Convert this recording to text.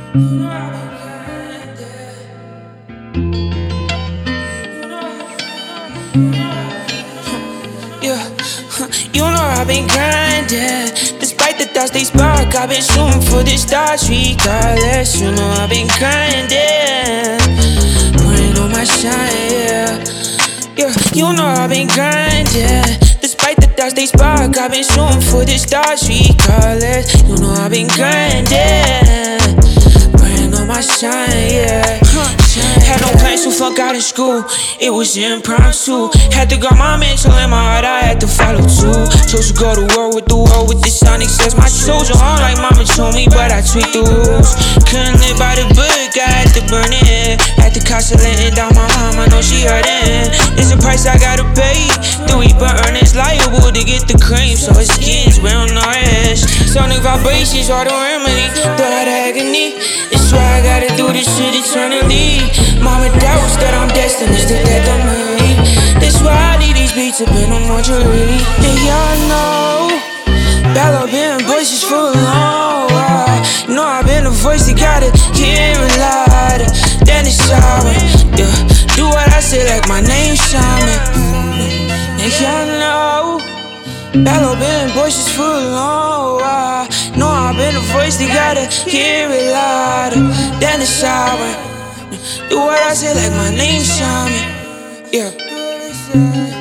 Yeah, you know I've been grinding. Despite the thoughts they spark, I've been shooting for the stars regardless. You know I've been grinding, putting on my shine, yeah. Yeah, you know I've been grinding. Despite the thoughts they spark, I've been shooting for the stars regardless. You know I've been grinding, putting on my shine, yeah. Had no plans to fuck out in school, it was impromptu. Had to guard my mental and my heart, I had to follow too. Chose to go to war with the world with the Sonic says my shoes are on like mama told me, but I tweaked the rules. Couldn't live by the book, I had to burn it. Had the cost of letting down my mom, I know she hurting. It's a price I gotta pay. The reaper earnings liable to get the cream, so his skin's real nice. Sonic vibrations are the remedy, blood agony. It's why I gotta do this shit eternally. Mama doubts that I'm destined, it's the death of me. That's why I leave these beats up in a mortuary. And y'all know, battle been voices for long. You know I've been a voice that gotta hear a lot. Then it's sour, yeah. Do what I say like my name's Shaman. And y'all know, battle been voices for long. Know I've been a voice that gotta hear it louder. Then it's sour. Do what I say like my name's Shaman, yeah.